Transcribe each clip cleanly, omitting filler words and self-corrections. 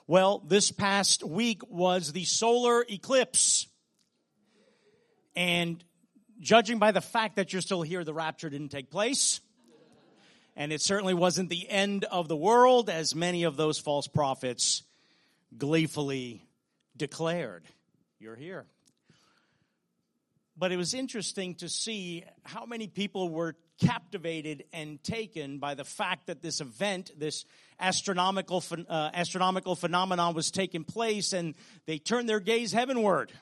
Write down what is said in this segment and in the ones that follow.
Well, this past week was the solar eclipse. And judging by the fact that you're still here, the rapture didn't take place. And it certainly wasn't the end of the world, as many of those false prophets gleefully declared. You're here. But it was interesting to see how many people were captivated and taken by the fact that this event, this astronomical phenomenon was taking place, and they turned their gaze heavenward.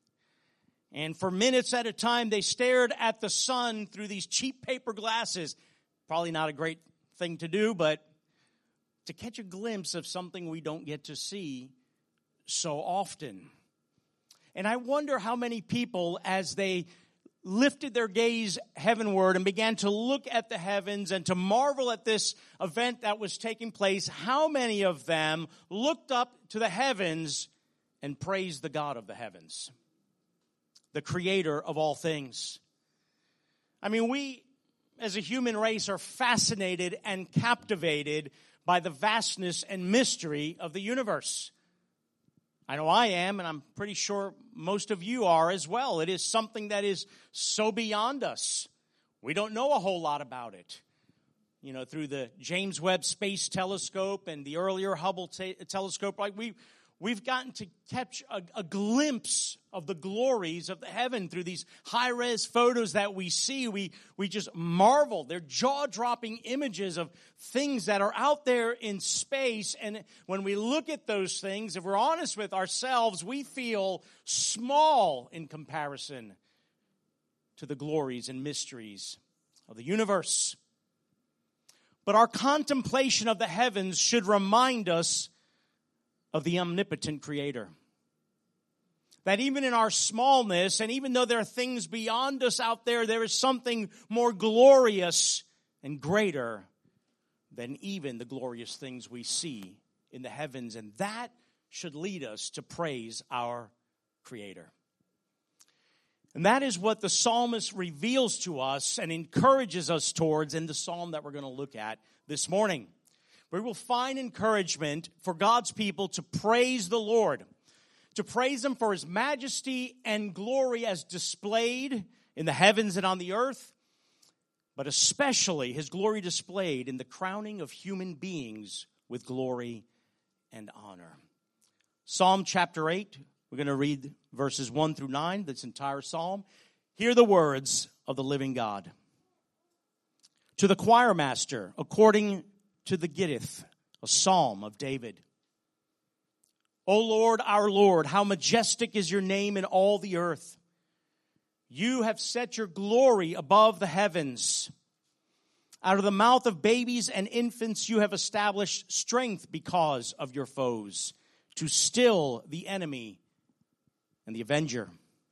And for minutes at a time, they stared at the sun through these cheap paper glasses. Probably not a great thing to do, but to catch a glimpse of something we don't get to see so often. And I wonder how many people, as they lifted their gaze heavenward and began to look at the heavens and to marvel at this event that was taking place, how many of them looked up to the heavens and praised the God of the heavens, the creator of all things? I mean, we as a human race are fascinated and captivated by the vastness and mystery of the universe. I know I am, and I'm pretty sure most of you are as well. It is something that is so beyond us. We don't know a whole lot about it. You know, through the James Webb Space Telescope and the earlier Hubble telescope, like we've gotten to catch a glimpse of the glories of the heaven through these high-res photos that we see. We just marvel. They're jaw-dropping images of things that are out there in space. And when we look at those things, if we're honest with ourselves, we feel small in comparison to the glories and mysteries of the universe. But our contemplation of the heavens should remind us of the omnipotent Creator. That even in our smallness, and even though there are things beyond us out there, there is something more glorious and greater than even the glorious things we see in the heavens. And that should lead us to praise our Creator. And that is what the psalmist reveals to us and encourages us towards in the psalm that we're going to look at this morning. We will find encouragement for God's people to praise the Lord, to praise Him for His majesty and glory as displayed in the heavens and on the earth, but especially His glory displayed in the crowning of human beings with glory and honor. Psalm chapter 8, we're going to read verses 1 through 9, this entire psalm. Hear the words of the living God. To the choir master, according to the Gittith, a psalm of David. O Lord, our Lord, how majestic is your name in all the earth. You have set your glory above the heavens. Out of the mouth of babies and infants you have established strength because of your foes, to still the enemy and the avenger.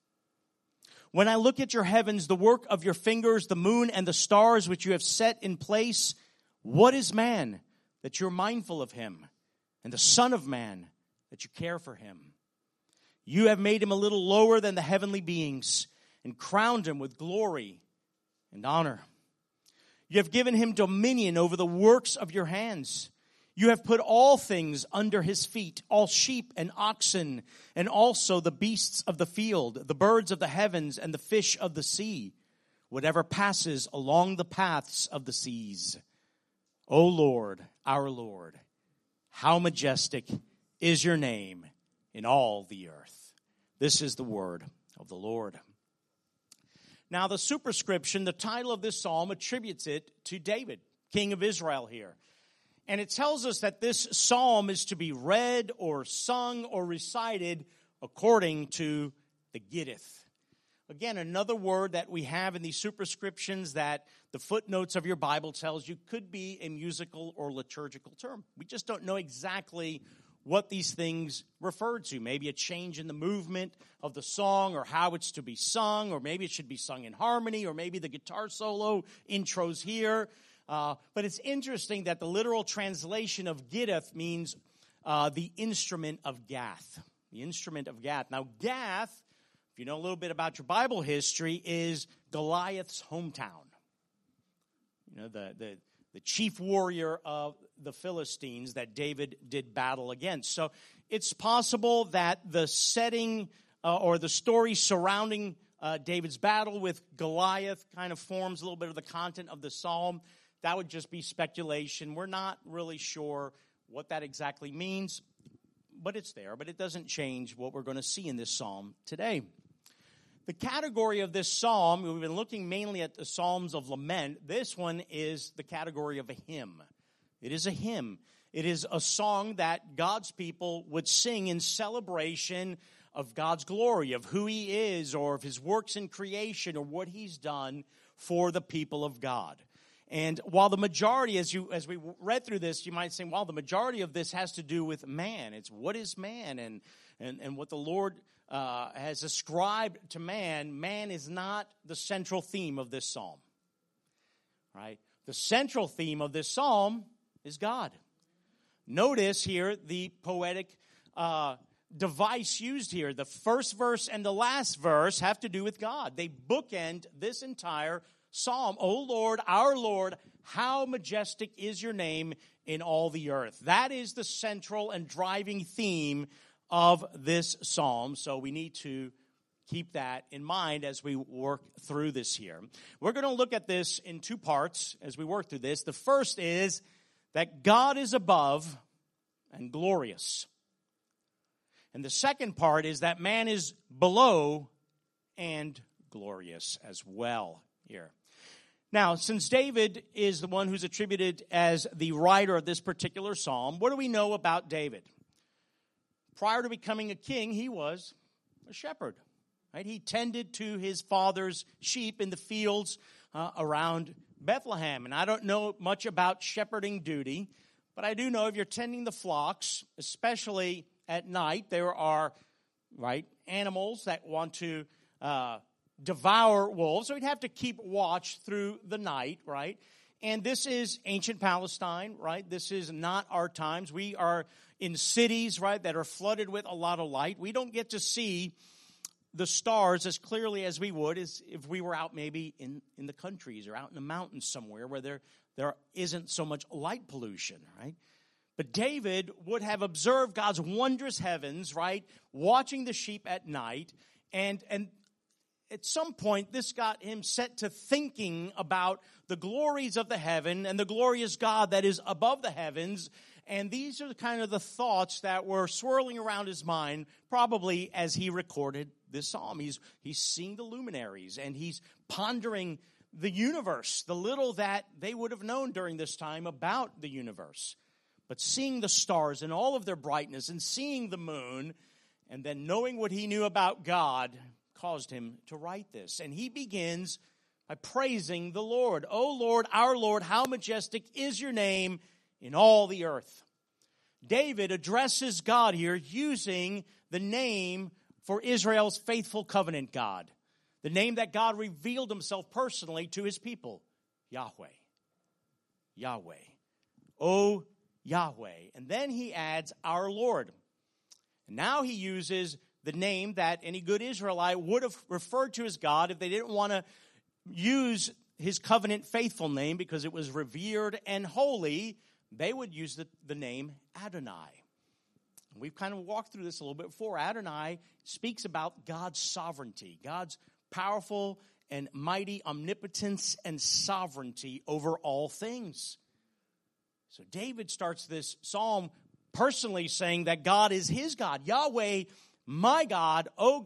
When I look at your heavens, the work of your fingers, the moon and the stars which you have set in place, what is man that you're mindful of him, and the son of man that you care for him? You have made him a little lower than the heavenly beings and crowned him with glory and honor. You have given him dominion over the works of your hands. You have put all things under his feet, all sheep and oxen, and also the beasts of the field, the birds of the heavens, and the fish of the sea, whatever passes along the paths of the seas. O Lord, our Lord, how majestic is your name in all the earth. This is the word of the Lord. Now, the superscription, the title of this psalm, attributes it to David, king of Israel here. And it tells us that this psalm is to be read or sung or recited according to the Gittith. Again, another word that we have in these superscriptions that the footnotes of your Bible tells you could be a musical or liturgical term. We just don't know exactly what these things refer to. Maybe a change in the movement of the song or how it's to be sung, or maybe it should be sung in harmony, or maybe the guitar solo intros here. But it's interesting that the literal translation of Gittith means the instrument of Gath. The instrument of Gath. Now, Gath, if you know a little bit about your Bible history, is Goliath's hometown. You know, the the chief warrior of the Philistines that David did battle against. So it's possible that the setting or the story surrounding David's battle with Goliath kind of forms a little bit of the content of the psalm. That would just be speculation. We're not really sure what that exactly means, but it's there. But it doesn't change what we're going to see in this psalm today. The category of this psalm, we've been looking mainly at the Psalms of Lament. This one is the category of a hymn. It is a hymn. It is a song that God's people would sing in celebration of God's glory, of who he is, or of his works in creation, or what he's done for the people of God. And while the majority, as we read through this, you might say, well, the majority of this has to do with man. It's what is man and what the Lord has ascribed to man. Man is not the central theme of this psalm, right? The central theme of this psalm is God. Notice here the poetic device used here. The first verse and the last verse have to do with God. They bookend this entire psalm. O Lord, our Lord, how majestic is your name in all the earth. That is the central and driving theme of this psalm. So we need to keep that in mind as we work through this here. We're going to look at this in two parts as we work through this. The first is that God is above and glorious. And the second part is that man is below and glorious as well here. Now, since David is the one who's attributed as the writer of this particular psalm, what do we know about David? Prior to becoming a king, he was a shepherd. Right? He tended to his father's sheep in the fields around Bethlehem. And I don't know much about shepherding duty, but I do know if you're tending the flocks, especially at night, there are animals that want to devour wolves. So we'd have to keep watch through the night, right? And this is ancient Palestine, right? This is not our times. We are in cities, right, that are flooded with a lot of light. We don't get to see the stars as clearly as we would as if we were out maybe in the countries or out in the mountains somewhere where there isn't so much light pollution, right? But David would have observed God's wondrous heavens, right, watching the sheep at night, and at some point, this got him set to thinking about the glories of the heaven and the glorious God that is above the heavens. And these are kind of the thoughts that were swirling around his mind, probably as he recorded this psalm. He's seeing the luminaries, and he's pondering the universe, the little that they would have known during this time about the universe. But seeing the stars in all of their brightness and seeing the moon, and then knowing what he knew about God caused him to write this. And he begins by praising the Lord. O Lord, our Lord, how majestic is your name in all the earth. David addresses God here using the name for Israel's faithful covenant God, the name that God revealed himself personally to his people, Yahweh. Yahweh. O Yahweh. And then he adds our Lord. And now he uses the name that any good Israelite would have referred to as God if they didn't want to use his covenant faithful name because it was revered and holy. They would use the name Adonai. We've kind of walked through this a little bit before. Adonai speaks about God's sovereignty, God's powerful and mighty omnipotence and sovereignty over all things. So David starts this psalm personally saying that God is his God, Yahweh, my God, O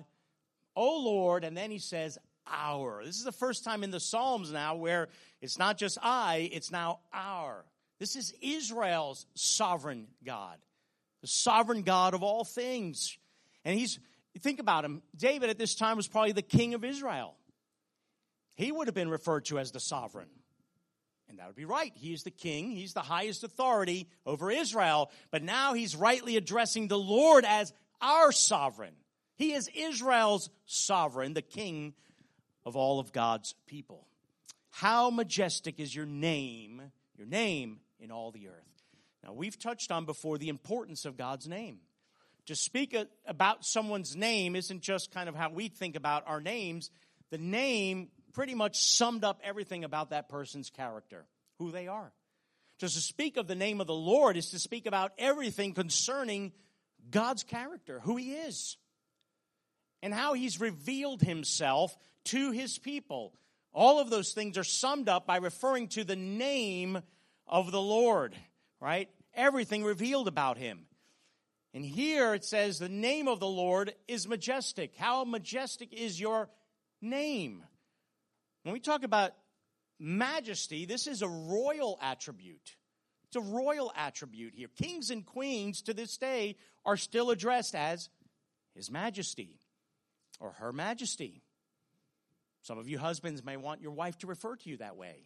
Lord, and then he says, our. This is the first time in the Psalms now where it's not just I, it's now our. This is Israel's sovereign God, the sovereign God of all things. And think about him, David at this time was probably the king of Israel. He would have been referred to as the sovereign. And that would be right. He is the king. He's the highest authority over Israel. But now he's rightly addressing the Lord as our sovereign. He is Israel's sovereign, the king of all of God's people. How majestic is your name in all the earth. Now, we've touched on before the importance of God's name. To speak about someone's name isn't just kind of how we think about our names. The name pretty much summed up everything about that person's character who they are. Just to speak of the name of the Lord is to speak about everything concerning God's character, who he is, and how he's revealed himself to his people. All of those things are summed up by referring to the name of the Lord, right? Everything revealed about him. And here it says the name of the Lord is majestic. How majestic is your name? When we talk about majesty, this is a royal attribute. It's a royal attribute here. Kings and queens to this day are still addressed as His Majesty or Her Majesty. Some of you husbands may want your wife to refer to you that way.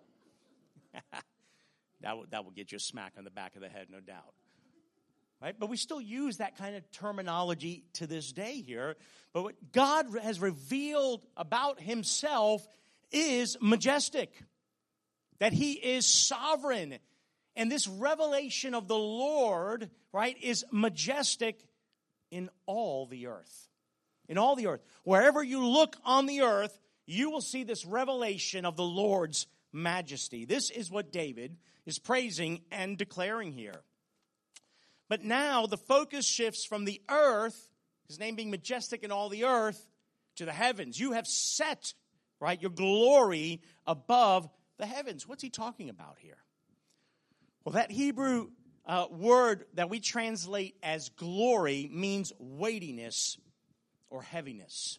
That will get you a smack on the back of the head, no doubt. Right? But we still use that kind of terminology to this day here. But what God has revealed about himself is majestic. That he is sovereign. And this revelation of the Lord, right, is majestic in all the earth. In all the earth. Wherever you look on the earth, you will see this revelation of the Lord's majesty. This is what David is praising and declaring here. But now the focus shifts from the earth, his name being majestic in all the earth, to the heavens. You have set, right, your glory above the heavens. What's he talking about here? Well, that Hebrew word that we translate as glory means weightiness or heaviness.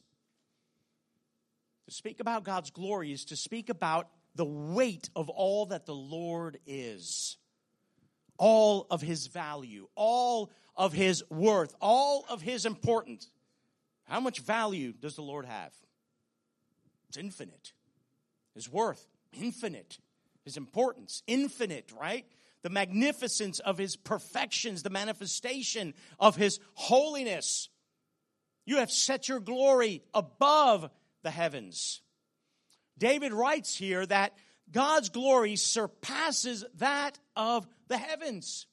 To speak about God's glory is to speak about the weight of all that the Lord is. All of his value, all of his worth, all of his importance. How much value does the Lord have? It's infinite. His worth, infinite. His importance, infinite, right? The magnificence of his perfections, the manifestation of his holiness. You have set your glory above the heavens. David writes here that God's glory surpasses that of the heavens.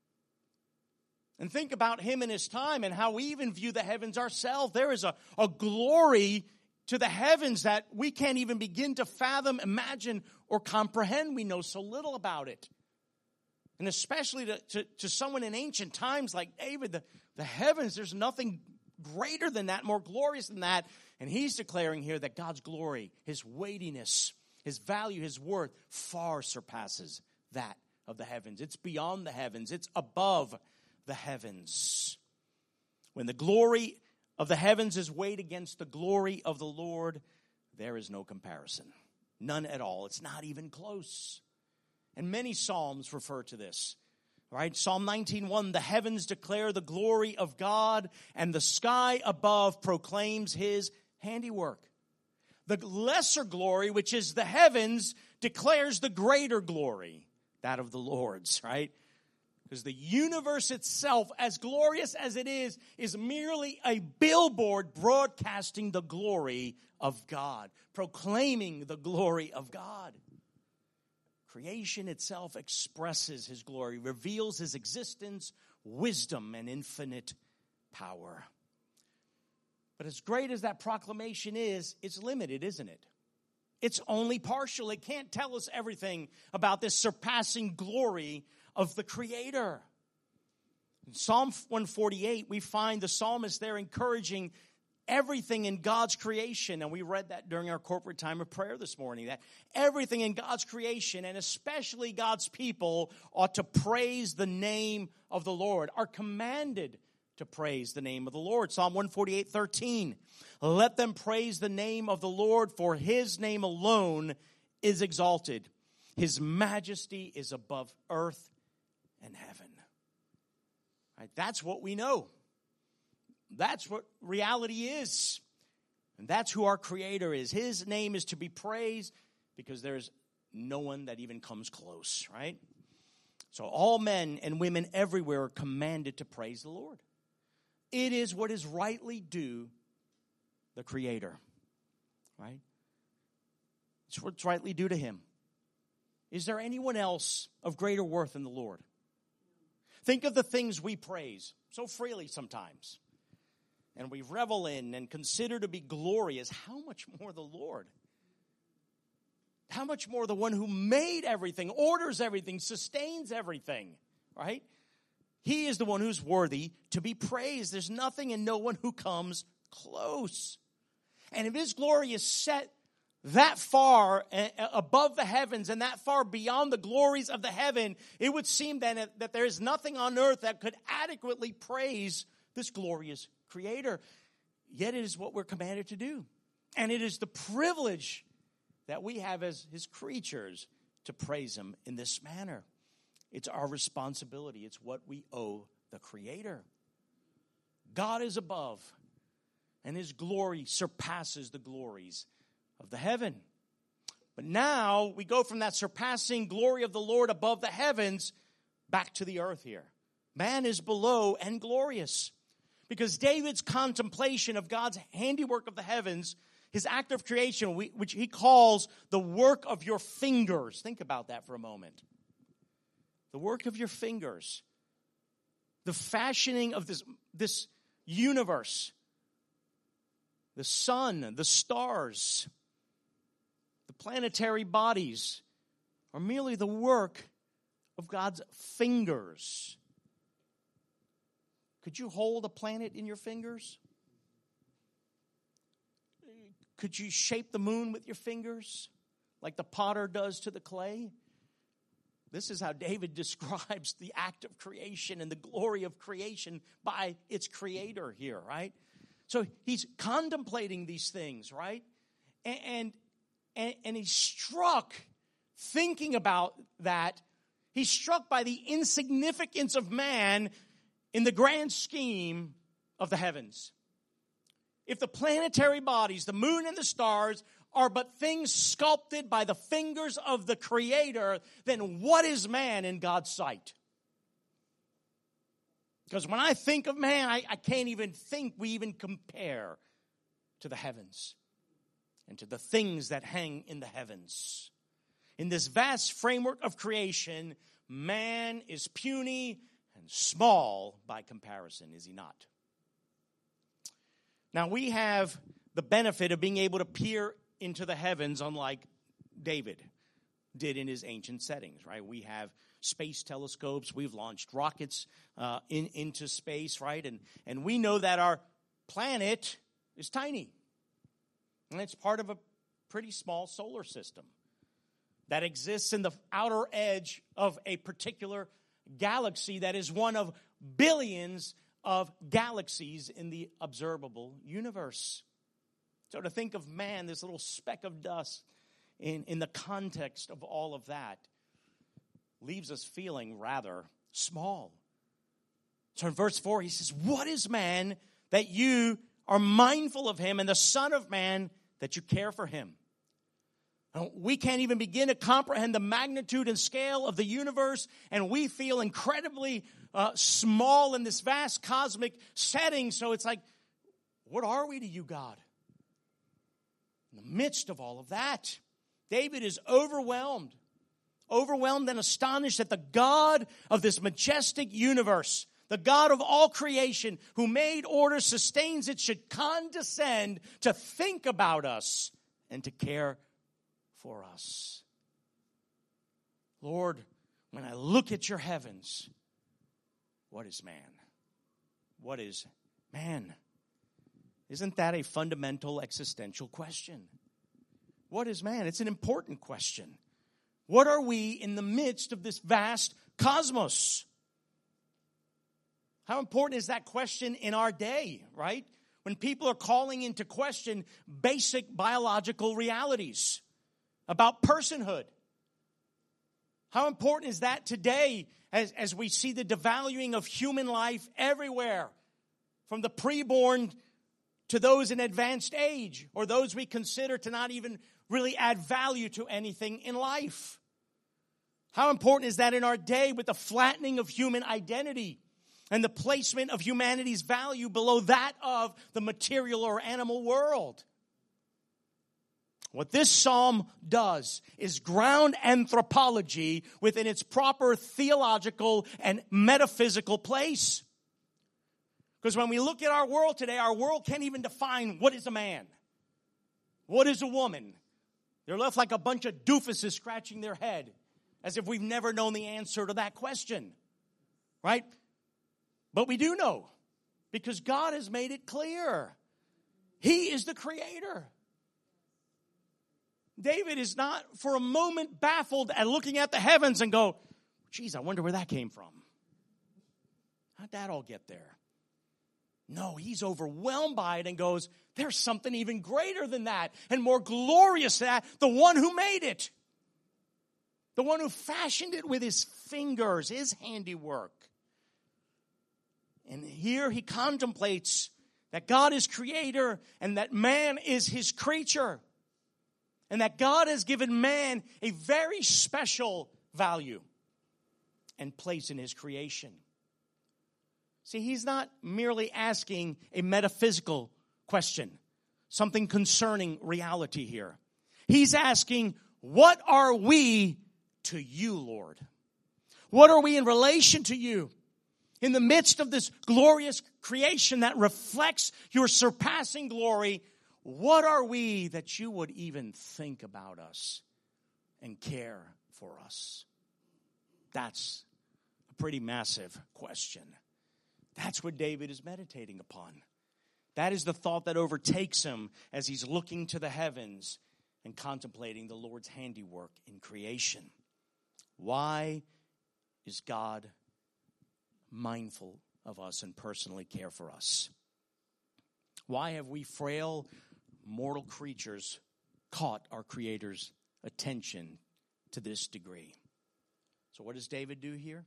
And think about him in his time and how we even view the heavens ourselves. There is a glory to the heavens that we can't even begin to fathom, imagine, or comprehend. We know so little about it. And especially to someone in ancient times like David, the heavens, there's nothing greater than that, more glorious than that. And he's declaring here that God's glory, his weightiness, his value, his worth far surpasses that of the heavens. It's beyond the heavens. It's above the heavens. When the glory of the heavens is weighed against the glory of the Lord, there is no comparison. None at all. It's not even close. And many psalms refer to this. Right? Psalm 19:1, the heavens declare the glory of God, and the sky above proclaims his handiwork. The lesser glory, which is the heavens, declares the greater glory, that of the Lord's, right? Because the universe itself, as glorious as it is merely a billboard broadcasting the glory of God, proclaiming the glory of God. Creation itself expresses his glory, reveals his existence, wisdom, and infinite power. But as great as that proclamation is, it's limited, isn't it? It's only partial. It can't tell us everything about this surpassing glory of the Creator. In Psalm 148, we find the psalmist there encouraging everything in God's creation, and we read that during our corporate time of prayer this morning, that everything in God's creation, and especially God's people, ought to praise the name of the Lord, are commanded to praise the name of the Lord. Psalm 148:13, let them praise the name of the Lord, for his name alone is exalted. His majesty is above earth and heaven. Right, that's what we know. That's what reality is. And that's who our Creator is. His name is to be praised because there's no one that even comes close, right? So all men and women everywhere are commanded to praise the Lord. It is what is rightly due the Creator, right? It's what's rightly due to him. Is there anyone else of greater worth than the Lord? Think of the things we praise so freely sometimes, and we revel in and consider to be glorious. How much more the Lord? how much more the one who made everything, orders everything, sustains everything, right? He is the one who's worthy to be praised. There's nothing and no one who comes close. And if his glory is set that far above the heavens and that far beyond the glories of the heaven, it would seem then that there is nothing on earth that could adequately praise this glorious Creator. Yet it is what we're commanded to do. And it is the privilege that we have as his creatures to praise him in this manner. It's our responsibility. It's what we owe the Creator. God is above, and his glory surpasses the glories of the heaven. But now we go from that surpassing glory of the Lord above the heavens back to the earth here. Man is below and glorious. Because David's contemplation of God's handiwork of the heavens, his act of creation, which he calls the work of your fingers. Think about that for a moment. The work of your fingers. The fashioning of this universe. The sun, the stars, the planetary bodies are merely the work of God's fingers. Could you hold a planet in your fingers? Could you shape the moon with your fingers like the potter does to the clay? This is how David describes the act of creation and the glory of creation by its creator here, right? So he's contemplating these things, right? And he's struck, thinking about that, he's struck by the insignificance of man in the grand scheme of the heavens. If the planetary bodies, the moon and the stars, are but things sculpted by the fingers of the Creator, then what is man in God's sight? Because when I think of man, I can't even think we even compare to the heavens and to the things that hang in the heavens. In this vast framework of creation, man is puny and small by comparison, is he not? Now, we have the benefit of being able to peer into the heavens, unlike David did in his ancient settings, right? We have space telescopes. We've launched rockets into space, right? And we know that our planet is tiny. And it's part of a pretty small solar system that exists in the outer edge of a particular galaxy that is one of billions of galaxies in the observable universe. So to think of man, this little speck of dust, in the context of all of that, leaves us feeling rather small. So in verse 4, he says, "What is man that you are mindful of him, and the Son of Man that you care for him?" Now, we can't even begin to comprehend the magnitude and scale of the universe, and we feel incredibly small in this vast cosmic setting. So it's like, what are we to you, God? In the midst of all of that, David is overwhelmed and astonished that the God of this majestic universe, the God of all creation, who made order, sustains it, should condescend to think about us and to care for us. Lord, when I look at your heavens, what is man? What is man? Isn't that a fundamental existential question? What is man? It's an important question. What are we in the midst of this vast cosmos? How important is that question in our day, right? When people are calling into question basic biological realities about personhood. How important is that today as we see the devaluing of human life everywhere, from the preborn to those in advanced age, or those we consider to not even really add value to anything in life? How important is that in our day with the flattening of human identity and the placement of humanity's value below that of the material or animal world? What this psalm does is ground anthropology within its proper theological and metaphysical place. Because when we look at our world today, our world can't even define what is a man, what is a woman, They're left like a bunch of doofuses scratching their head, as if we've never known the answer to that question. Right? But we do know, because God has made it clear. He is the creator. David is not for a moment baffled at looking at the heavens and go, geez, I wonder where that came from. How'd that all get there? No, he's overwhelmed by it and goes, there's something even greater than that and more glorious than that. The one who made it. The one who fashioned it with his fingers, his handiwork. And here he contemplates that God is creator and that man is his creature. And that God has given man a very special value and place in his creation. See, he's not merely asking a metaphysical question, something concerning reality here. He's asking, what are we to you, Lord? What are we in relation to you? In the midst of this glorious creation that reflects your surpassing glory, what are we that you would even think about us and care for us? That's a pretty massive question. That's what David is meditating upon. That is the thought that overtakes him as he's looking to the heavens and contemplating the Lord's handiwork in creation. Why is God mindful of us and personally care for us? Why have we frail, mortal creatures caught our Creator's attention to this degree? So what does David do here?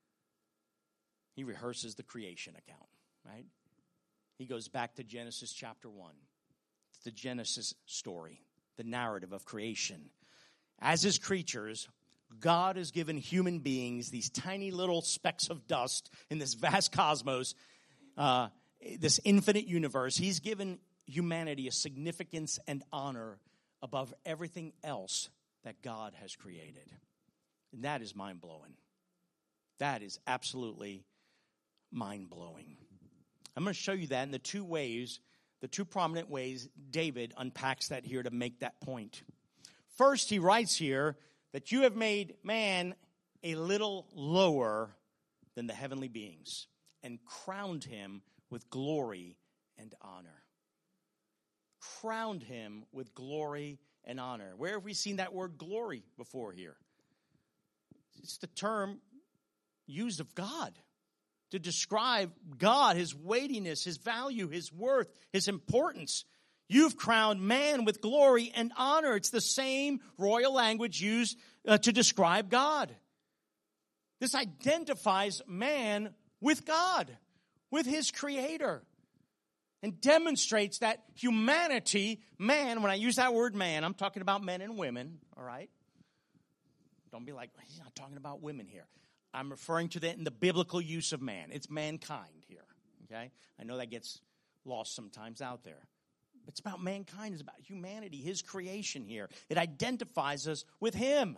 He rehearses the creation account, right? He goes back to Genesis chapter 1, the Genesis story, the narrative of creation. As his creatures, God has given human beings these tiny little specks of dust in this vast cosmos, this infinite universe. He's given humanity a significance and honor above everything else that God has created. And that is mind-blowing. That is absolutely mind-blowing. I'm going to show you that in the two prominent ways David unpacks that here to make that point. First, he writes here that you have made man a little lower than the heavenly beings and crowned him with glory and honor. Crowned him with glory and honor. Where have we seen that word glory before here? It's the term used of God to describe God, his weightiness, his value, his worth, his importance. You've crowned man with glory and honor. It's the same royal language used to describe God. This identifies man with God, with his creator, and demonstrates that humanity, man, when I use that word man, I'm talking about men and women, all right? Don't be like, he's not talking about women here. I'm referring to that in the biblical use of man. It's mankind here, okay? I know that gets lost sometimes out there. It's about mankind. It's about humanity, his creation here. It identifies us with him.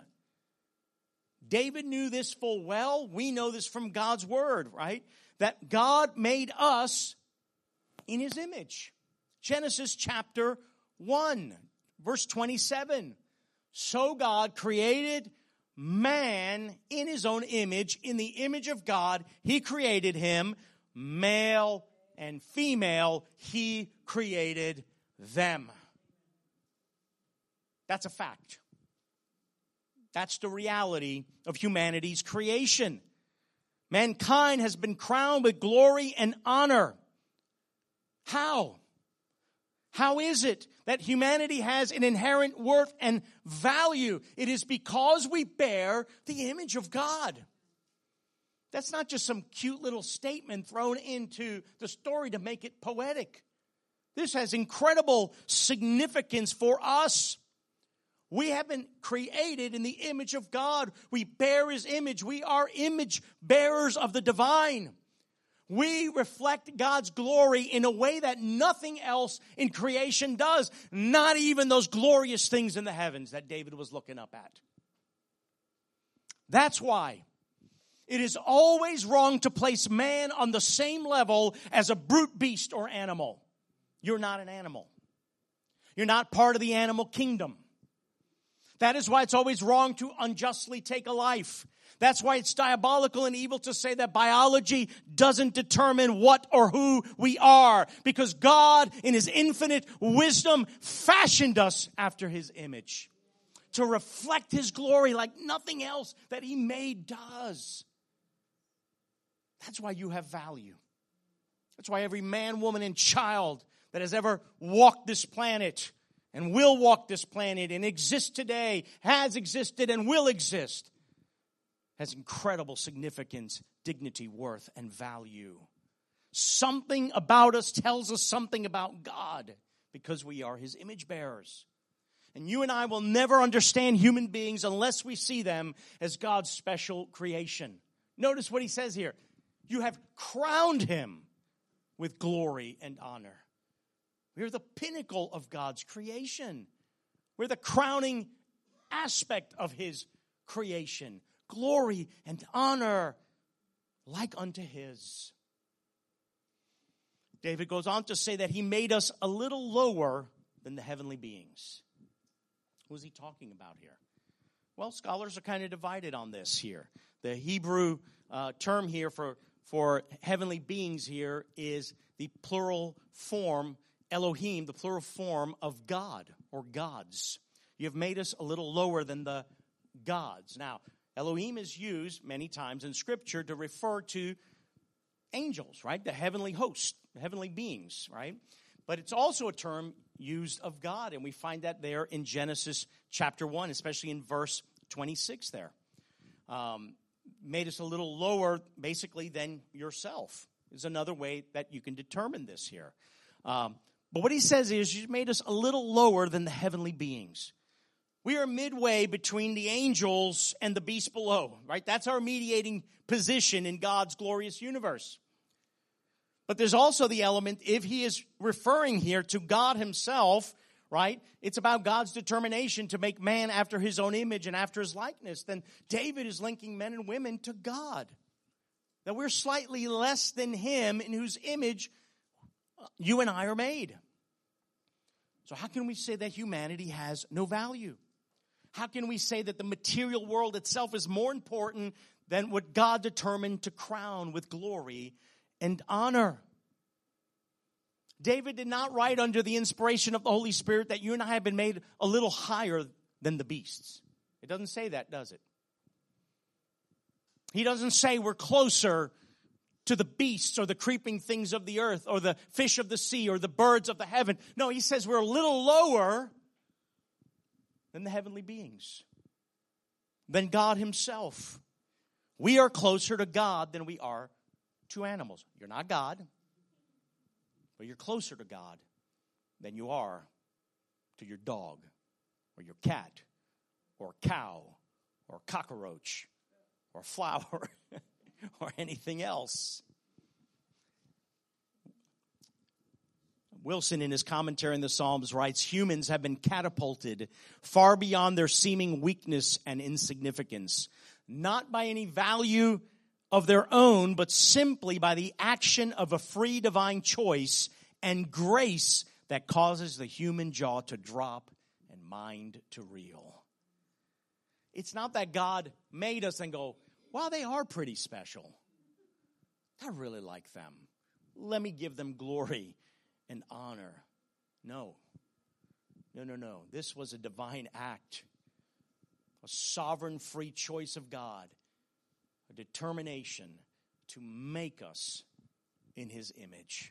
David knew this full well. We know this from God's word, right? That God made us in his image. Genesis chapter 1, verse 27. So God created man in his own image. In the image of God, he created him. Male and female, he created them. That's a fact. That's the reality of humanity's creation. Mankind has been crowned with glory and honor. How? How is it that humanity has an inherent worth and value? It is because we bear the image of God. That's not just some cute little statement thrown into the story to make it poetic. This has incredible significance for us. We have been created in the image of God. We bear his image. We are image bearers of the divine. We reflect God's glory in a way that nothing else in creation does. Not even those glorious things in the heavens that David was looking up at. That's why it is always wrong to place man on the same level as a brute beast or animal. You're not an animal. You're not part of the animal kingdom. That is why it's always wrong to unjustly take a life. That's why it's diabolical and evil to say that biology doesn't determine what or who we are. Because God, in His infinite wisdom, fashioned us after His image to reflect His glory like nothing else that He made does. That's why you have value. That's why every man, woman, and child that has ever walked this planet and will walk this planet and exists today, has existed and will exist, has incredible significance, dignity, worth, and value. Something about us tells us something about God because we are His image bearers. And you and I will never understand human beings unless we see them as God's special creation. Notice what He says here. You have crowned Him with glory and honor. We're the pinnacle of God's creation. We're the crowning aspect of His creation. Glory and honor like unto His. David goes on to say that He made us a little lower than the heavenly beings. Who's he talking about here? Well, scholars are kind of divided on this here. The Hebrew term here for heavenly beings here is the plural form, Elohim, the plural form of God or gods. You have made us a little lower than the gods. Now, Elohim is used many times in Scripture to refer to angels, right? The heavenly host, the heavenly beings, right? But it's also a term used of God, and we find that there in Genesis chapter 1, especially in verse 26 there. Made us a little lower, basically, than yourself is another way that you can determine this here. But what he says is, you made us a little lower than the heavenly beings. We are midway between the angels and the beast below, right? That's our mediating position in God's glorious universe. But there's also the element, if he is referring here to God Himself, right? It's about God's determination to make man after His own image and after His likeness. Then David is linking men and women to God. That we're slightly less than Him in whose image you and I are made. So how can we say that humanity has no value? How can we say that the material world itself is more important than what God determined to crown with glory and honor? David did not write under the inspiration of the Holy Spirit that you and I have been made a little higher than the beasts. It doesn't say that, does it? He doesn't say we're closer to the beasts or the creeping things of the earth or the fish of the sea or the birds of the heaven. No, he says we're a little lower than the heavenly beings, than God Himself. We are closer to God than we are to animals. You're not God, but you're closer to God than you are to your dog or your cat or cow or cockroach or flower or anything else. Wilson, in his commentary on the Psalms, writes, humans have been catapulted far beyond their seeming weakness and insignificance, not by any value of their own, but simply by the action of a free divine choice and grace that causes the human jaw to drop and mind to reel. It's not that God made us and go, wow, they are pretty special. I really like them. Let me give them glory and honor. No. This was a divine act, a sovereign free choice of God, a determination to make us in His image.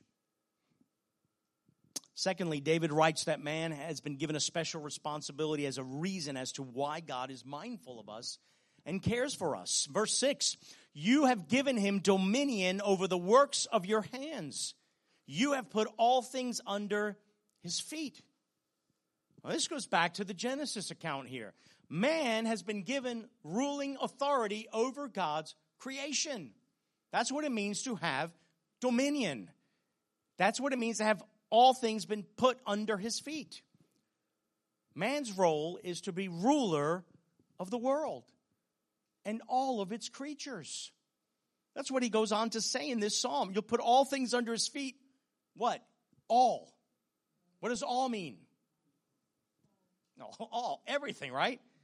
Secondly, David writes that man has been given a special responsibility as a reason as to why God is mindful of us and cares for us. Verse 6, you have given Him dominion over the works of your hands. You have put all things under His feet. Well, this goes back to the Genesis account here. Man has been given ruling authority over God's creation. That's what it means to have dominion. That's what it means to have all things been put under His feet. Man's role is to be ruler of the world and all of its creatures. That's what he goes on to say in this psalm. You'll put all things under His feet. What? All. What does all mean? No, all. Everything, right?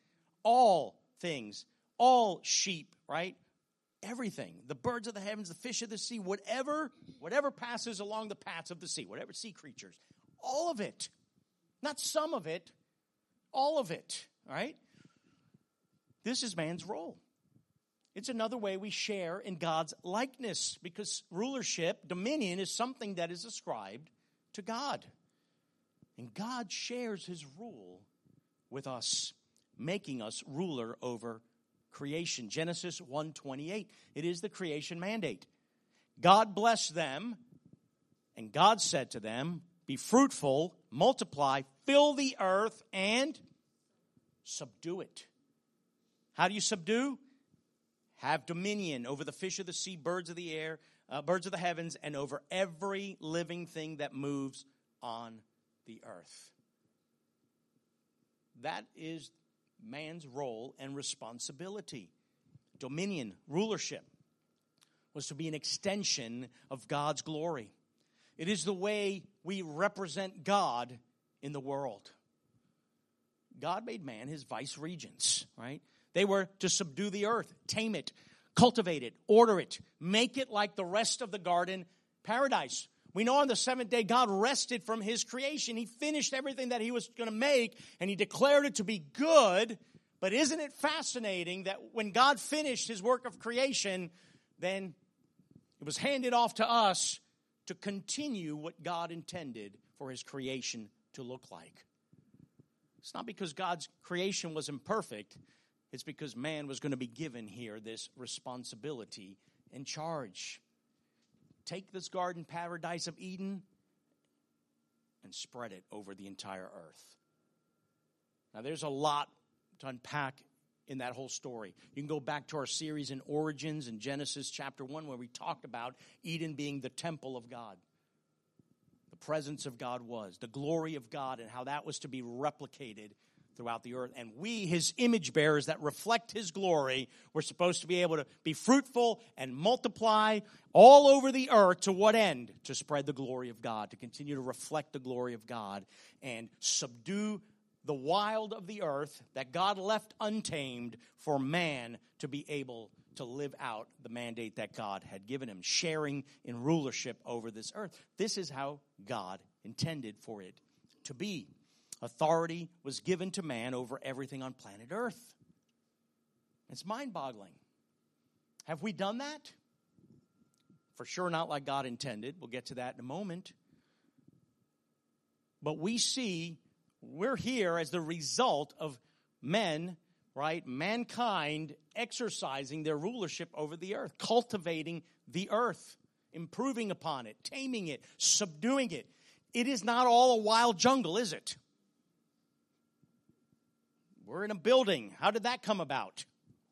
all things, all sheep, right? Everything, the birds of the heavens, the fish of the sea, whatever passes along the paths of the sea, whatever sea creatures, all of it, not some of it, all of it, right? This is man's role. It's another way we share in God's likeness, because rulership, dominion, is something that is ascribed to God. And God shares his rule with us, making us ruler over creation. Genesis 1:28. It is the creation mandate. God blessed them, and God said to them, be fruitful, multiply, fill the earth, and subdue it. How do you subdue? Have dominion over the fish of the sea, birds of the air, birds of the heavens, and over every living thing that moves on the earth. That is man's role and responsibility. Dominion, rulership, was to be an extension of God's glory. It is the way we represent God in the world. God made man his vice regents, right? They were to subdue the earth, tame it, cultivate it, order it, make it like the rest of the garden paradise. We know on the seventh day, God rested from his creation. He finished everything that he was going to make, and he declared it to be good. But isn't it fascinating that when God finished his work of creation, then it was handed off to us to continue what God intended for his creation to look like. It's not because God's creation was imperfect. It's because man was going to be given here this responsibility and charge. Take this garden paradise of Eden and spread it over the entire earth. Now, there's a lot to unpack in that whole story. You can go back to our series in Origins in Genesis chapter 1 where we talked about Eden being the temple of God. The presence of God was, the glory of God, and how that was to be replicated throughout the earth. And we, his image bearers that reflect his glory, we're supposed to be able to be fruitful and multiply all over the earth. To what end? To spread the glory of God, to continue to reflect the glory of God and subdue the wild of the earth that God left untamed for man to be able to live out the mandate that God had given him, sharing in rulership over this earth. This is how God intended for it to be. Authority was given to man over everything on planet Earth. It's mind-boggling. Have we done that? For sure not like God intended. We'll get to that in a moment. But we see we're here as the result of men, right? Mankind exercising their rulership over the earth, cultivating the earth, improving upon it, taming it, subduing it. It is not all a wild jungle, is it? We're in a building. How did that come about?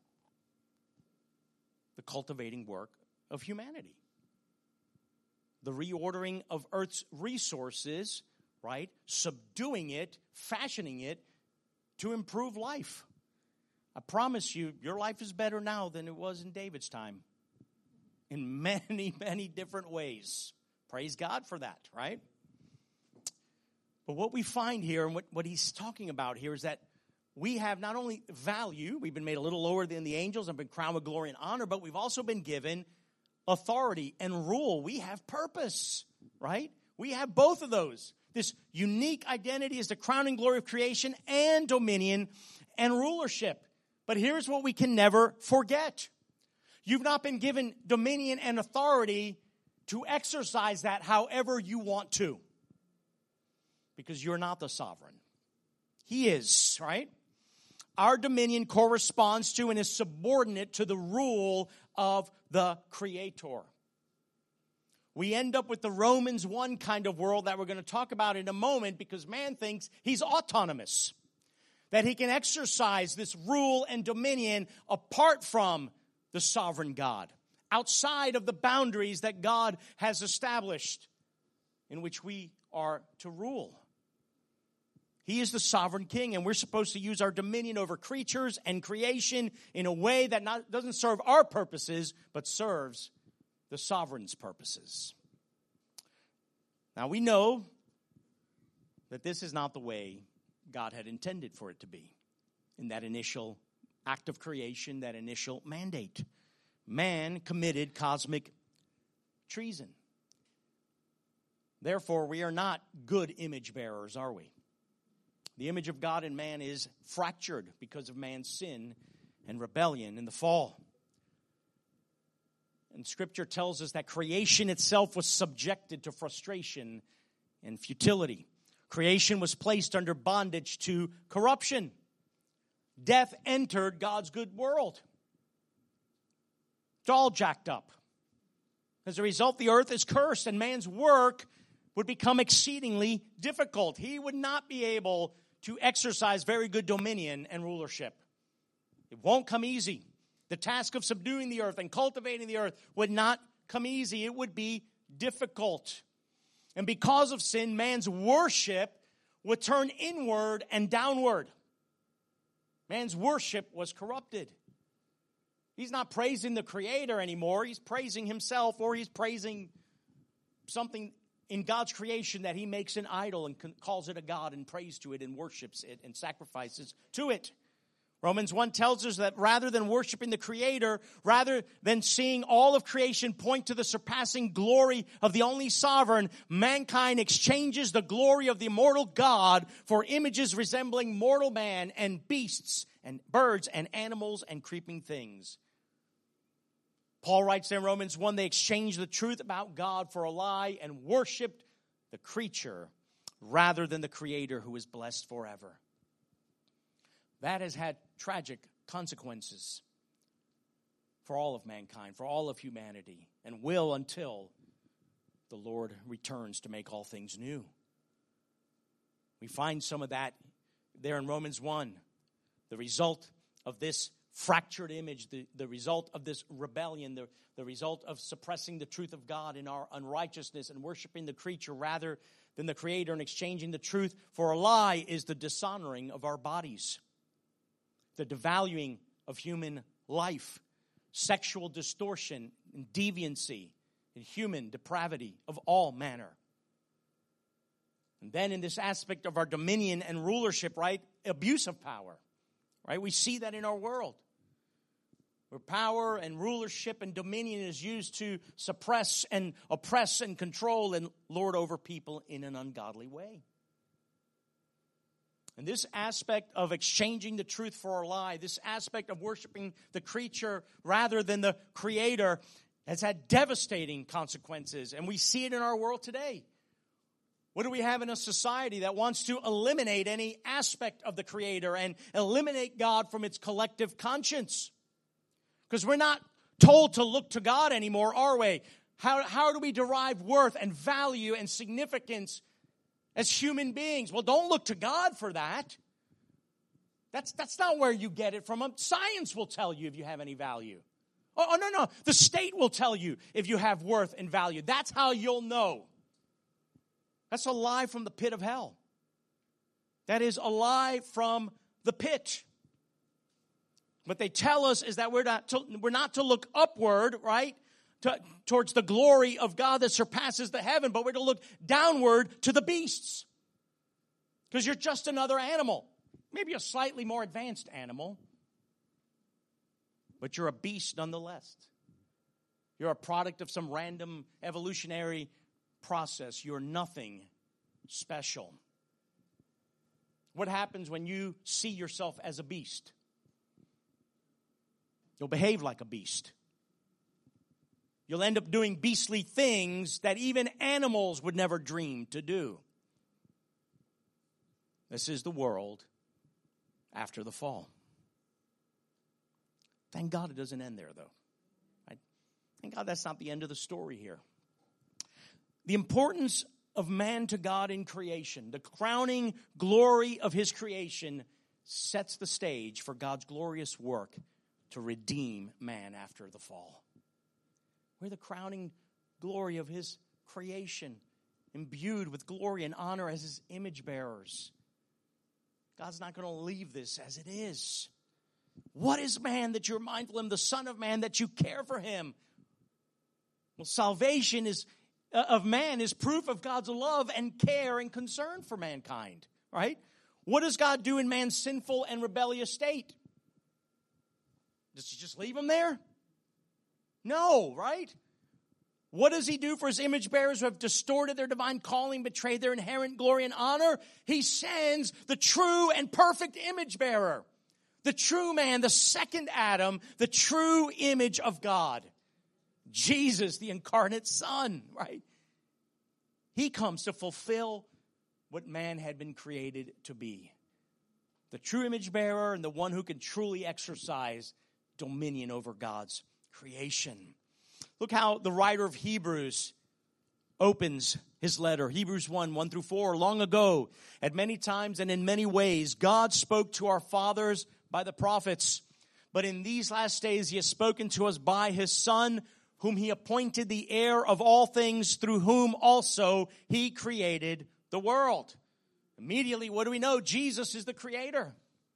The cultivating work of humanity. The reordering of Earth's resources, right? Subduing it, fashioning it to improve life. I promise you, your life is better now than it was in David's time. In many, many different ways. Praise God for that, right? But what we find here, and what he's talking about here, is that we have not only value, we've been made a little lower than the angels and been crowned with glory and honor, but we've also been given authority and rule. We have purpose, right? We have both of those. This unique identity is the crowning glory of creation and dominion and rulership. But here's what we can never forget. You've not been given dominion and authority to exercise that however you want to. Because you're not the sovereign. He is, right? Our dominion corresponds to and is subordinate to the rule of the Creator. We end up with the Romans 1 kind of world that we're going to talk about in a moment, because man thinks he's autonomous, that he can exercise this rule and dominion apart from the sovereign God, outside of the boundaries that God has established in which we are to rule. He is the sovereign king, and we're supposed to use our dominion over creatures and creation in a way that doesn't serve our purposes, but serves the sovereign's purposes. Now, we know that this is not the way God had intended for it to be in that initial act of creation, that initial mandate. Man committed cosmic treason. Therefore, we are not good image bearers, are we? The image of God in man is fractured because of man's sin and rebellion in the fall. And Scripture tells us that creation itself was subjected to frustration and futility. Creation was placed under bondage to corruption. Death entered God's good world. It's all jacked up. As a result, the earth is cursed, and man's work would become exceedingly difficult. He would not be able to exercise very good dominion and rulership. It won't come easy. The task of subduing the earth and cultivating the earth would not come easy. It would be difficult. And because of sin, man's worship would turn inward and downward. Man's worship was corrupted. He's not praising the Creator anymore. He's praising himself, or he's praising something in God's creation that he makes an idol and calls it a god and prays to it and worships it and sacrifices to it. Romans 1 tells us that rather than worshiping the Creator, rather than seeing all of creation point to the surpassing glory of the only sovereign, mankind exchanges the glory of the immortal God for images resembling mortal man and beasts and birds and animals and creeping things. Paul writes in Romans 1, they exchanged the truth about God for a lie and worshiped the creature rather than the Creator who is blessed forever. That has had tragic consequences for all of mankind, for all of humanity, and will until the Lord returns to make all things new. We find some of that there in Romans 1. The result of this fractured image, the result of this rebellion, the result of suppressing the truth of God in our unrighteousness and worshiping the creature rather than the Creator and exchanging the truth for a lie is the dishonoring of our bodies. The devaluing of human life, sexual distortion and deviancy, and human depravity of all manner. And then in this aspect of our dominion and rulership, right, abuse of power, right? We see that in our world, where power and rulership and dominion is used to suppress and oppress and control and lord over people in an ungodly way. And this aspect of exchanging the truth for a lie, this aspect of worshiping the creature rather than the Creator, has had devastating consequences. And we see it in our world today. What do we have in a society that wants to eliminate any aspect of the Creator and eliminate God from its collective conscience? Because we're not told to look to God anymore, are we? How do we derive worth and value and significance as human beings? Well, don't look to God for that. That's not where you get it from. Science will tell you if you have any value. Oh, no. The state will tell you if you have worth and value. That's how you'll know. That's a lie from the pit of hell. That is a lie from the pit. What they tell us is that we're not to look upward, right? Towards the glory of God that surpasses the heaven, but we're to look downward to the beasts. Because you're just another animal. Maybe a slightly more advanced animal, but you're a beast nonetheless. You're a product of some random evolutionary process. You're nothing special. What happens when you see yourself as a beast? You'll behave like a beast. You'll end up doing beastly things that even animals would never dream to do. This is the world after the fall. Thank God it doesn't end there, though. Right? Thank God that's not the end of the story here. The importance of man to God in creation, the crowning glory of his creation, sets the stage for God's glorious work to redeem man after the fall. We're the crowning glory of his creation, imbued with glory and honor as his image bearers. God's not going to leave this as it is. What is man that you're mindful of him? The Son of Man that you care for him. Well, salvation of man is proof of God's love and care and concern for mankind, right? What does God do in man's sinful and rebellious state? Does he just leave them there? No, right? What does he do for his image bearers who have distorted their divine calling, betrayed their inherent glory and honor? He sends the true and perfect image bearer, the true man, the second Adam, the true image of God. Jesus, the incarnate Son, right? He comes to fulfill what man had been created to be. The true image bearer and the one who can truly exercise dominion over God's creation. Look how the writer of Hebrews opens his letter. Hebrews 1:1-4. Long ago, at many times and in many ways, God spoke to our fathers by the prophets. But in these last days, he has spoken to us by his Son, whom he appointed the heir of all things, through whom also he created the world. Immediately, what do we know? Jesus is the creator.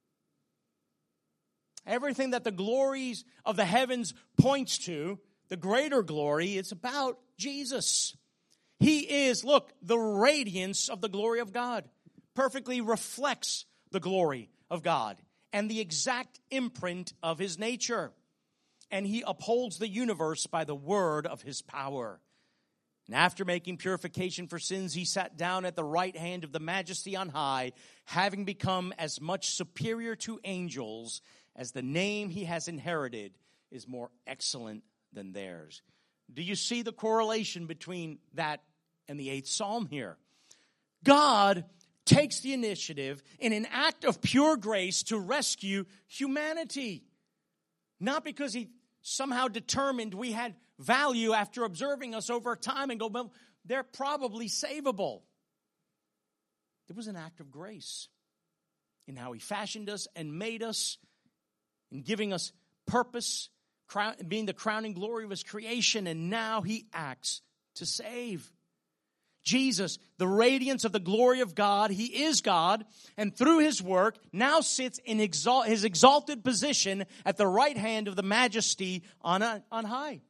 Everything that the glories of the heavens points to, the greater glory, it's about Jesus. He is, look, the radiance of the glory of God. Perfectly reflects the glory of God and the exact imprint of his nature. And he upholds the universe by the word of his power. And after making purification for sins, he sat down at the right hand of the Majesty on high, having become as much superior to angels as the name he has inherited is more excellent than theirs. Do you see the correlation between that and the 8th Psalm here? God takes the initiative in an act of pure grace to rescue humanity. Not because he somehow determined we had value after observing us over time and go, well, they're probably savable. It was an act of grace in how he fashioned us and made us, in giving us purpose, being the crowning glory of his creation, and now he acts to save. Jesus, the radiance of the glory of God, he is God, and through his work now sits in his exalted position at the right hand of the Majesty on high.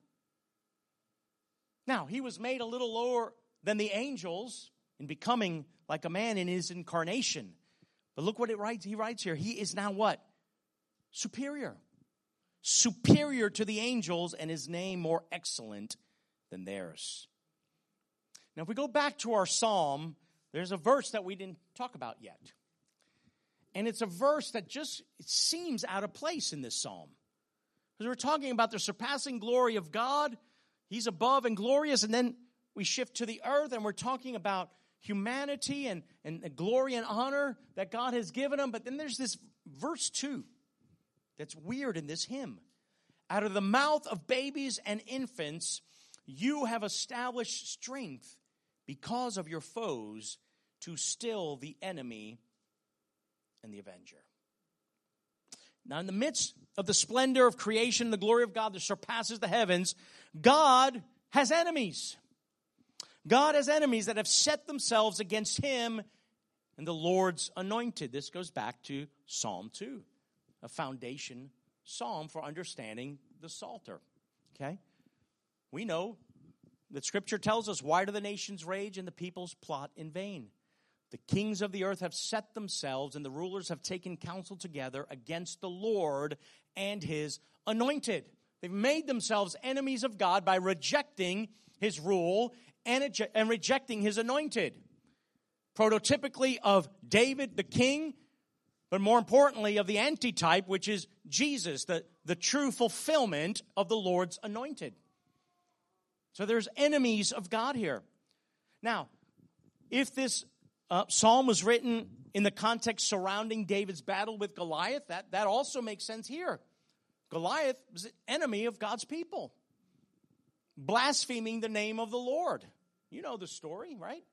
Now, he was made a little lower than the angels in becoming like a man in his incarnation. But look what he writes here. He is now what? Superior. Superior to the angels, and his name more excellent than theirs. Now, if we go back to our psalm, there's a verse that we didn't talk about yet. And it's a verse that it seems out of place in this psalm. Because we're talking about the surpassing glory of God. He's above and glorious. And then we shift to the earth, and we're talking about humanity and the glory and honor that God has given him. But then there's this verse 2 that's weird in this hymn. Out of the mouth of babies and infants, you have established strength because of your foes to still the enemy and the avenger. Now, in the midst of the splendor of creation, the glory of God that surpasses the heavens, God has enemies. God has enemies that have set themselves against him and the Lord's anointed. This goes back to Psalm 2, a foundation psalm for understanding the Psalter. Okay? We know that Scripture tells us, why do the nations rage and the peoples plot in vain? The kings of the earth have set themselves, and the rulers have taken counsel together against the Lord and his anointed. They've made themselves enemies of God by rejecting his rule and rejecting his anointed. Prototypically of David the king, but more importantly of the antitype, which is Jesus, the true fulfillment of the Lord's anointed. So there's enemies of God here. Now, if this psalm was written in the context surrounding David's battle with Goliath, that also makes sense here. Goliath was an enemy of God's people, blaspheming the name of the Lord. You know the story, right?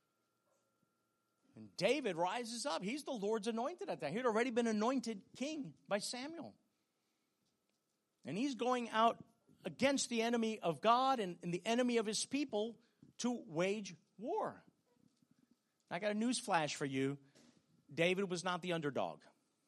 And David rises up. He's the Lord's anointed at that. He had already been anointed king by Samuel. And he's going out against the enemy of God and the enemy of his people to wage war. I got a news flash for you. David was not the underdog.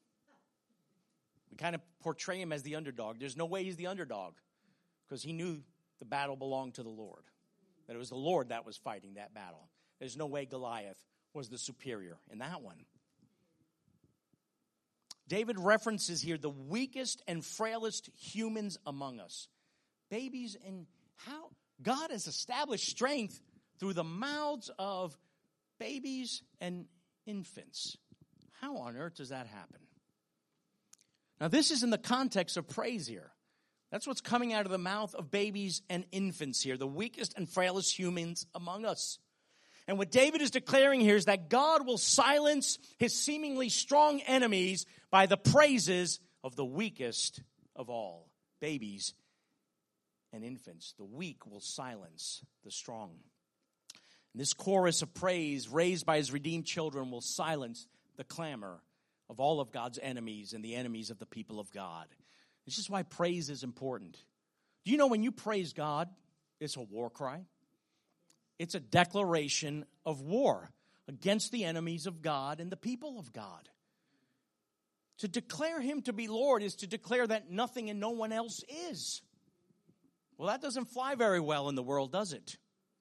We kind of portray him as the underdog. There's no way he's the underdog because he knew the battle belonged to the Lord, that it was the Lord that was fighting that battle. There's no way Goliath was the superior in that one. David references here the weakest and frailest humans among us. Babies, and how God has established strength through the mouths of babies and infants. How on earth does that happen? Now, this is in the context of praise here. That's what's coming out of the mouth of babies and infants here, the weakest and frailest humans among us. And what David is declaring here is that God will silence his seemingly strong enemies by the praises of the weakest of all, babies and infants. The weak will silence the strong. And this chorus of praise raised by his redeemed children will silence the clamor of all of God's enemies and the enemies of the people of God. This is why praise is important. Do you know when you praise God, it's a war cry? It's a declaration of war against the enemies of God and the people of God. To declare him to be Lord is to declare that nothing and no one else is. Well, that doesn't fly very well in the world, does it?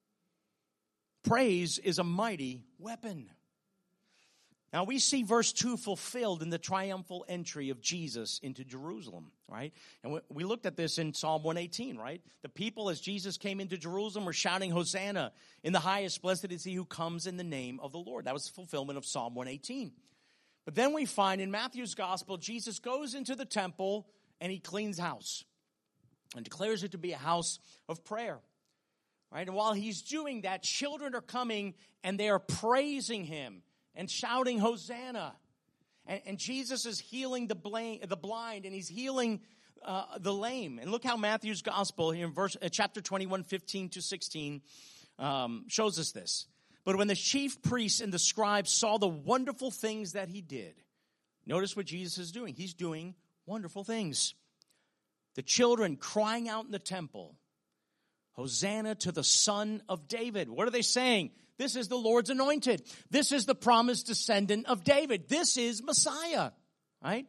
Praise is a mighty weapon. Now, we see verse 2 fulfilled in the triumphal entry of Jesus into Jerusalem, right? And we looked at this in Psalm 118, right? The people, as Jesus came into Jerusalem, were shouting, Hosanna, in the highest, blessed is he who comes in the name of the Lord. That was the fulfillment of Psalm 118. But then we find in Matthew's gospel, Jesus goes into the temple and he cleans house and declares it to be a house of prayer, right? And while he's doing that, children are coming and they are praising him and shouting, Hosanna. And Jesus is healing the blind, and he's healing the lame. And look how Matthew's gospel here in chapter 21, 15 to 16 shows us this. But when the chief priests and the scribes saw the wonderful things that he did, notice what Jesus is doing. He's doing wonderful things. The children crying out in the temple, Hosanna to the Son of David. What are they saying? This is the Lord's anointed. This is the promised descendant of David. This is Messiah, right?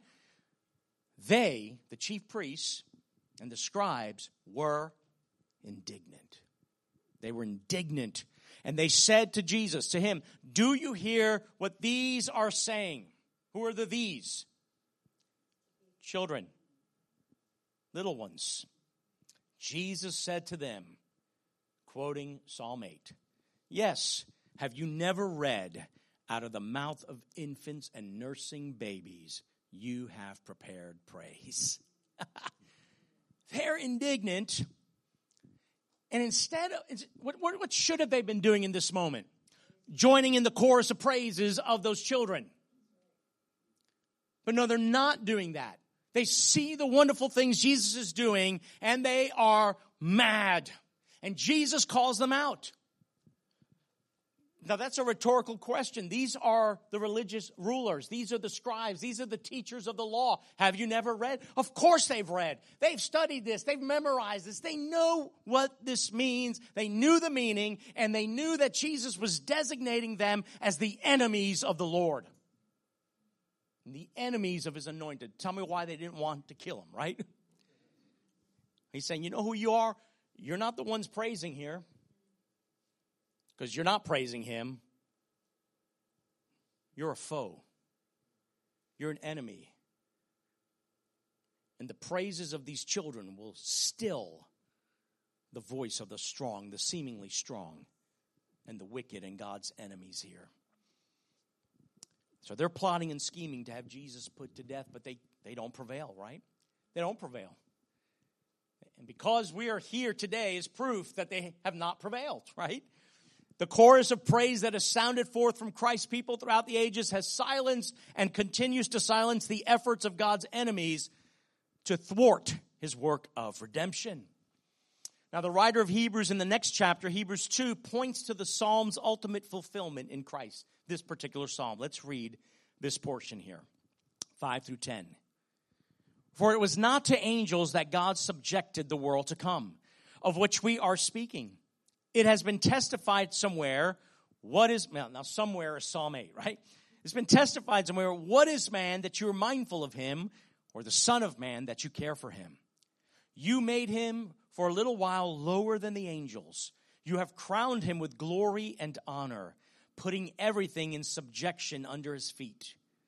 They, the chief priests and the scribes, were indignant. They were indignant. And they said to Jesus, to him, do you hear what these are saying? Who are the these? Children, little ones. Jesus said to them, quoting Psalm 8, yes, have you never read, out of the mouth of infants and nursing babies, you have prepared praise. They're indignant. And instead, what should have they been doing in this moment? Joining in the chorus of praises of those children. But no, they're not doing that. They see the wonderful things Jesus is doing, and they are mad. And Jesus calls them out. Now, that's a rhetorical question. These are the religious rulers. These are the scribes. These are the teachers of the law. Have you never read? Of course they've read. They've studied this. They've memorized this. They know what this means. They knew the meaning, and they knew that Jesus was designating them as the enemies of the Lord. The enemies of his anointed. Tell me why they didn't want to kill him, right? He's saying, you know who you are? You're not the ones praising here. Because you're not praising him. You're a foe. You're an enemy. And the praises of these children will still the voice of the strong, the seemingly strong, and the wicked and God's enemies here. So they're plotting and scheming to have Jesus put to death, but they don't prevail, right? They don't prevail. And because we are here today is proof that they have not prevailed, right? The chorus of praise that has sounded forth from Christ's people throughout the ages has silenced and continues to silence the efforts of God's enemies to thwart his work of redemption. Now, the writer of Hebrews in the next chapter, Hebrews 2, points to the Psalm's ultimate fulfillment in Christ, this particular Psalm. Let's read this portion here, 5 through 10. For it was not to angels that God subjected the world to come, of which we are speaking. It has been testified somewhere, now somewhere is Psalm 8, right? It's been testified somewhere, what is man that you are mindful of him, or the son of man that you care for him? You made him for a little while lower than the angels. You have crowned him with glory and honor, putting everything in subjection under his feet.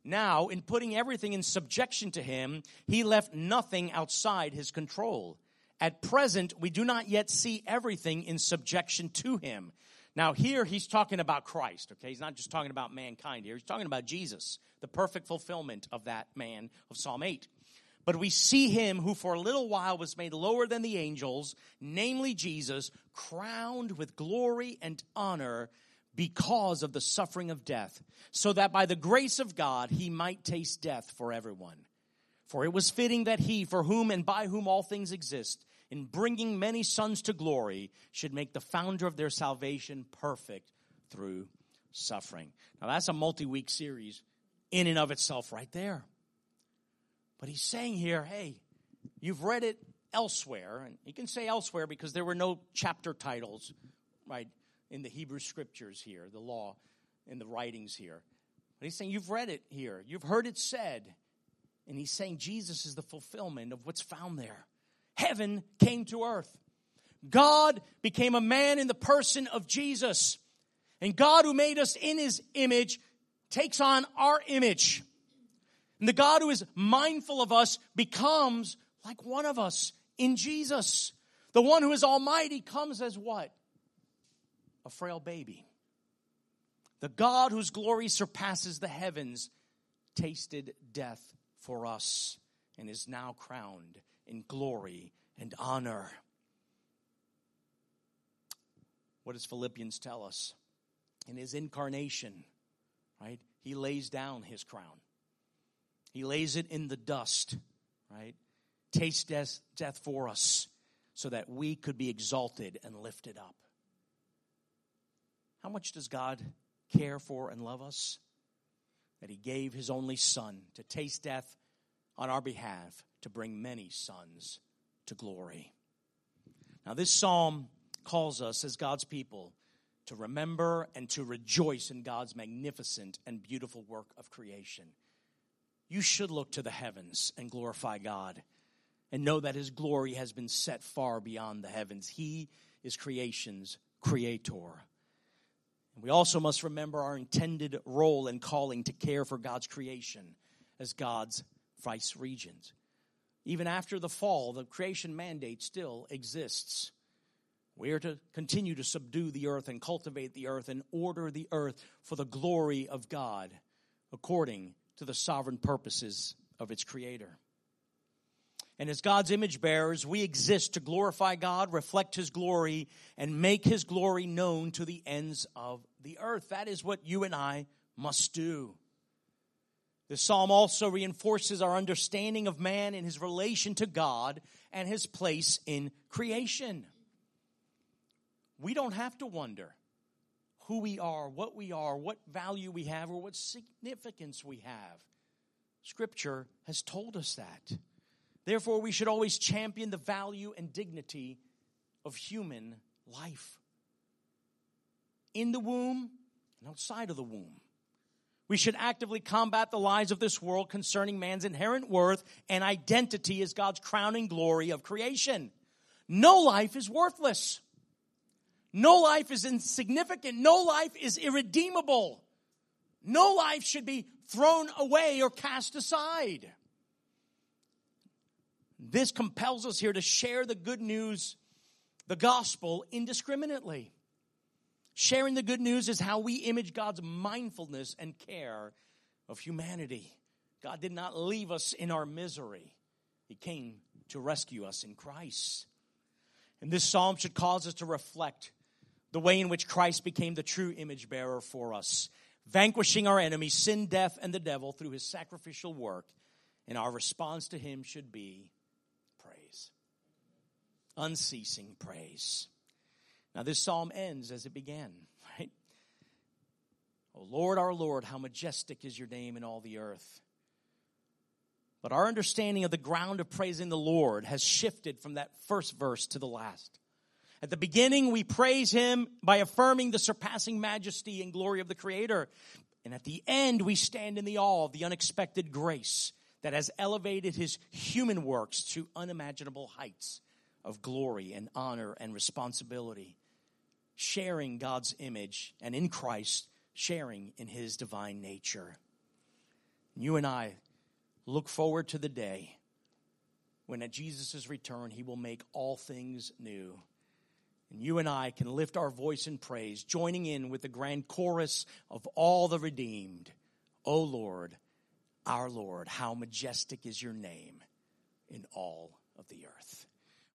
Now, in putting everything in subjection to him, he left nothing outside his control. At present, we do not yet see everything in subjection to him. Now, here he's talking about Christ, okay? He's not just talking about mankind here. He's talking about Jesus, the perfect fulfillment of that man of Psalm 8. But we see him who for a little while was made lower than the angels, namely Jesus, crowned with glory and honor because of the suffering of death, so that by the grace of God he might taste death for everyone. For it was fitting that he, for whom and by whom all things exist, in bringing many sons to glory, should make the founder of their salvation perfect through suffering. Now that's a multi-week series in and of itself right there. But he's saying here, hey, you've read it elsewhere, and you can say elsewhere because there were no chapter titles, right, in the Hebrew scriptures here, the law, in the writings here. But he's saying you've read it here. You've heard it said. And he's saying Jesus is the fulfillment of what's found there. Heaven came to earth. God became a man in the person of Jesus. And God, who made us in his image, takes on our image. And the God who is mindful of us becomes like one of us in Jesus. The one who is almighty comes as what? A frail baby. The God whose glory surpasses the heavens tasted death for us and is now crowned in glory and honor. What does Philippians tell us? In his incarnation, right? He lays down his crown. He lays it in the dust, right? Tastes death for us so that we could be exalted and lifted up. How much does God care for and love us? That he gave his only son to taste death on our behalf to bring many sons to glory. Now this psalm calls us as God's people to remember and to rejoice in God's magnificent and beautiful work of creation. You should look to the heavens and glorify God and know that his glory has been set far beyond the heavens. He is creation's creator. And we also must remember our intended role and calling to care for God's creation as God's vice regent. Even after the fall, the creation mandate still exists. We are to continue to subdue the earth and cultivate the earth and order the earth for the glory of God according to the sovereign purposes of its creator. And as God's image bearers, we exist to glorify God, reflect his glory, and make his glory known to the ends of the earth. That is what you and I must do. The psalm also reinforces our understanding of man in his relation to God and his place in creation. We don't have to wonder who we are, what value we have, or what significance we have. Scripture has told us that. Therefore, we should always champion the value and dignity of human life. In the womb and outside of the womb. We should actively combat the lies of this world concerning man's inherent worth and identity as God's crowning glory of creation. No life is worthless. No life is insignificant. No life is irredeemable. No life should be thrown away or cast aside. This compels us here to share the good news, the gospel, indiscriminately. Sharing the good news is how we image God's mindfulness and care of humanity. God did not leave us in our misery. He came to rescue us in Christ. And this psalm should cause us to reflect the way in which Christ became the true image bearer for us, vanquishing our enemies, sin, death, and the devil through his sacrificial work. And our response to him should be praise. Unceasing praise. Now this psalm ends as it began, right? O Lord, our Lord, how majestic is your name in all the earth. But our understanding of the ground of praising the Lord has shifted from that first verse to the last. At the beginning, we praise him by affirming the surpassing majesty and glory of the Creator. And at the end, we stand in the awe of the unexpected grace that has elevated his human works to unimaginable heights of glory and honor and responsibility, sharing God's image and in Christ, sharing in his divine nature. You and I look forward to the day when at Jesus' return, he will make all things new. And you and I can lift our voice in praise, joining in with the grand chorus of all the redeemed. O Lord, our Lord, how majestic is your name in all of the earth.